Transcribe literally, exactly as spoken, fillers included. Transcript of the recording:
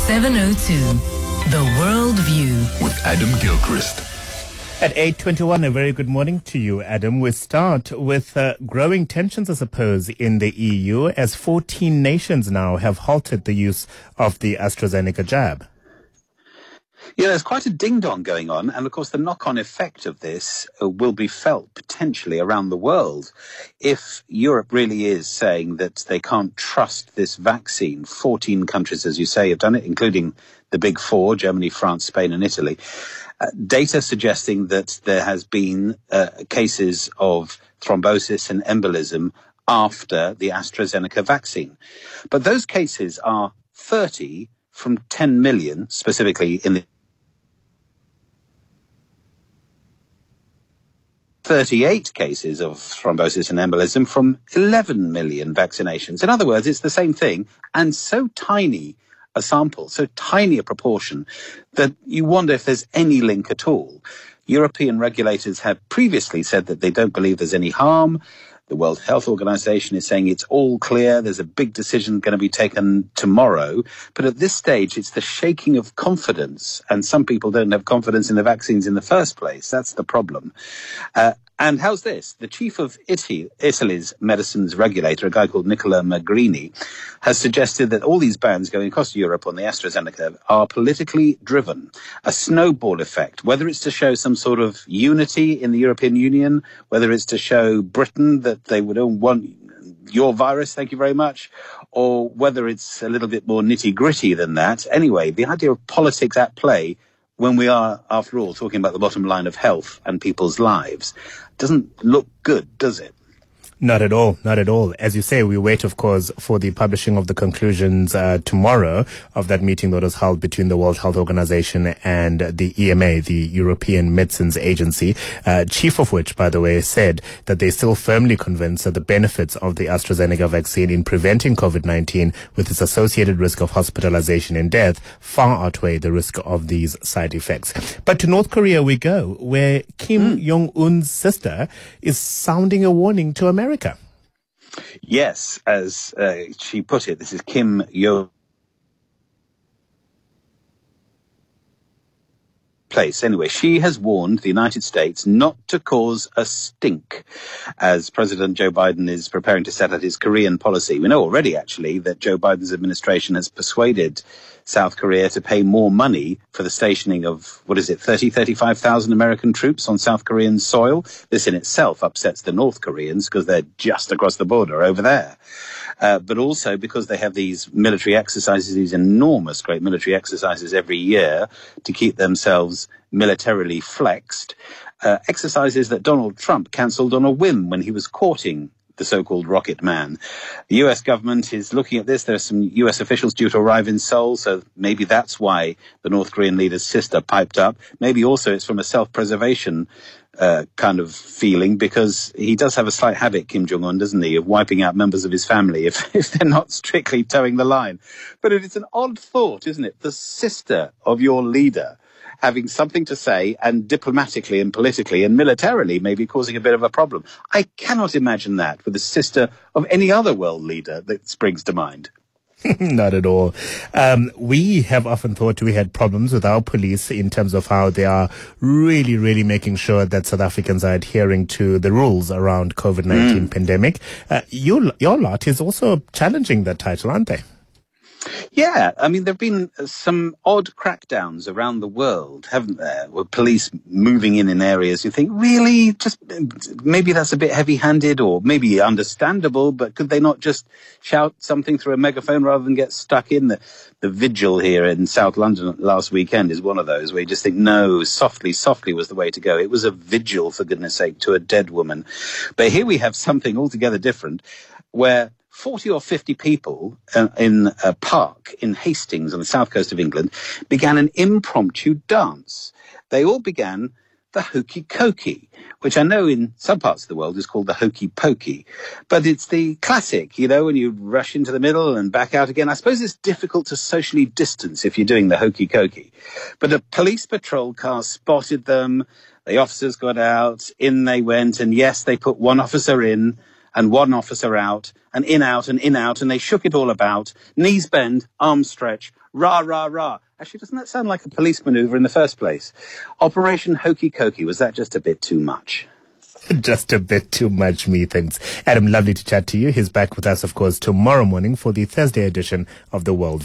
seven oh two, The World View with Adam Gilchrist. At eight twenty-one, a very good morning to you, Adam. We start with uh, growing tensions, I suppose, in the E U as fourteen nations now have halted the use of the AstraZeneca jab. Yeah, there's quite a ding-dong going on, and of course the knock-on effect of this uh, will be felt potentially around the world. If Europe really is saying that they can't trust this vaccine, fourteen countries, as you say, have done it, including the big four, Germany, France, Spain and Italy. Uh, data suggesting that there has been uh, cases of thrombosis and embolism after the AstraZeneca vaccine. But those cases are thirty from ten million, specifically in the thirty-eight cases of thrombosis and embolism from eleven million vaccinations. In other words, it's the same thing, and so tiny a sample, so tiny a proportion, that you wonder if there's any link at all. European regulators have previously said that they don't believe there's any harm. The World Health Organization is saying it's all clear. There's a big decision going to be taken tomorrow. But at this stage, it's the shaking of confidence. And some people don't have confidence in the vaccines in the first place. That's the problem. Uh, and how's this? The chief of Italy, Italy's medicines regulator, a guy called Nicola Magrini, has suggested that all these bans going across Europe on the AstraZeneca are politically driven. A snowball effect, whether it's to show some sort of unity in the European Union, whether it's to show Britain that they would want your virus, thank you very much, or whether it's a little bit more nitty-gritty than that. Anyway, the idea of politics at play when we are, after all, talking about the bottom line of health and people's lives doesn't look good, does it? Not at all, not at all. As you say, we wait, of course, for the publishing of the conclusions uh, tomorrow of that meeting that was held between the World Health Organization and the E M A, the European Medicines Agency, uh, chief of which, by the way, said that they're still firmly convinced that the benefits of the AstraZeneca vaccine in preventing COVID nineteen with its associated risk of hospitalization and death far outweigh the risk of these side effects. But to North Korea we go, where Kim mm. Jong-un's sister is sounding a warning to America. America. Yes, as uh, she put it, this is Kim Yo place. Anyway, she has warned the United States not to cause a stink as President Joe Biden is preparing to set out his Korean policy. We know already, actually, that Joe Biden's administration has persuaded South Korea to pay more money for the stationing of, what is it, thirty, thirty-five thousand American troops on South Korean soil. This in itself upsets the North Koreans because they're just across the border over there. Uh, but also because they have these military exercises, these enormous, great military exercises every year to keep themselves militarily flexed. Uh, exercises that Donald Trump cancelled on a whim when he was courting the so-called Rocket Man. The U S government is looking at this. There are some U S officials due to arrive in Seoul, so maybe that's why the North Korean leader's sister piped up. Maybe also it's from a self-preservation uh, kind of feeling, because he does have a slight habit, Kim Jong-un, doesn't he, of wiping out members of his family if, if they're not strictly towing the line. But it's an odd thought, isn't it? The sister of your leader having something to say, and diplomatically and politically and militarily maybe causing a bit of a problem. I cannot imagine that with the sister of any other world leader that springs to mind. Not at all. Um, we have often thought we had problems with our police in terms of how they are really, really making sure that South Africans are adhering to the rules around COVID nineteen mm. pandemic. Uh, your, your lot is also challenging that title, aren't they? Yeah, I mean, there have been some odd crackdowns around the world, haven't there, with police moving in in areas you think, really, just maybe that's a bit heavy-handed or maybe understandable, but could they not just shout something through a megaphone rather than get stuck in? The, the vigil here in South London last weekend is one of those where you just think, no, softly, softly was the way to go. It was a vigil, for goodness sake, to a dead woman. But here we have something altogether different where forty or fifty people uh, in a park in Hastings on the south coast of England began an impromptu dance. They all began the hokey cokey, which I know in some parts of the world is called the hokey pokey. But it's the classic, you know, when you rush into the middle and back out again. I suppose it's difficult to socially distance if you're doing the hokey cokey. But a police patrol car spotted them. The officers got out, in they went, and yes, they put one officer in, and one officer out, and in, out, and in, out, and they shook it all about. Knees bend, arms stretch, rah, rah, rah. Actually, doesn't that sound like a police manoeuvre in the first place? Operation Hokey Cokey, was that just a bit too much? Just a bit too much, methinks. Adam, lovely to chat to you. He's back with us, of course, tomorrow morning for the Thursday edition of The World.